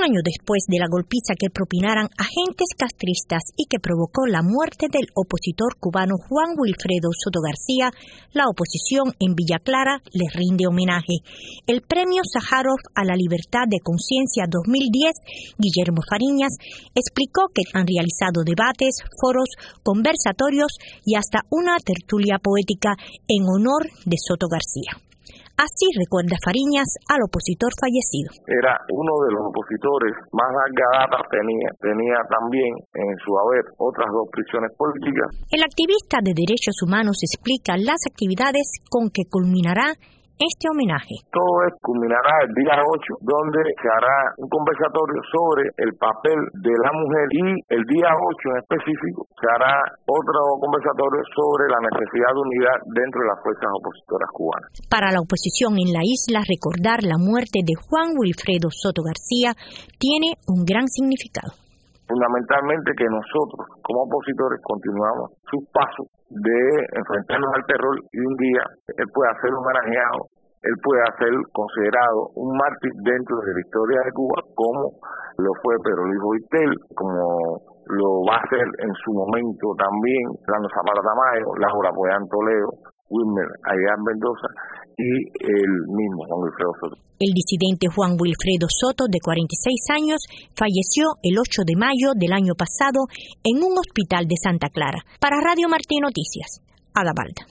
año después de la golpiza que propinaran agentes castristas y que provocó la muerte del opositor cubano Juan Wilfredo Soto García, la oposición en Villa Clara le rinde homenaje. El premio Sájarov a la libertad de conciencia 2010, Guillermo Fariñas, explicó que han realizado debates, foros, conversatorios y hasta una tertulia poética en honor de Soto García. Así recuerda Fariñas al opositor fallecido. Era uno de los opositores más larga data, tenía también en su haber otras 2 prisiones políticas. El activista de derechos humanos explica las actividades con que culminará este homenaje. Todo culminará el día 8, donde se hará un conversatorio sobre el papel de la mujer, y el día 8 en específico se hará otro conversatorio sobre la necesidad de unidad dentro de las fuerzas opositoras cubanas. Para la oposición en la isla, recordar la muerte de Juan Wilfredo Soto García tiene un gran significado. Fundamentalmente que nosotros, como opositores, continuamos sus pasos de enfrentarnos al terror, y un día él pueda ser homenajeado, él pueda ser considerado un mártir dentro de la historia de Cuba, como lo fue Pedro Luis Boitel, como lo va a ser en su momento también Lando Zapata Tamayo, Laura Poyán Toledo, Wilmer Ayán Mendoza y el mismo Juan Wilfredo Soto. El disidente Juan Wilfredo Soto, de 46 años, falleció el 8 de mayo del año pasado en un hospital de Santa Clara. Para Radio Martí Noticias, Ada Balda.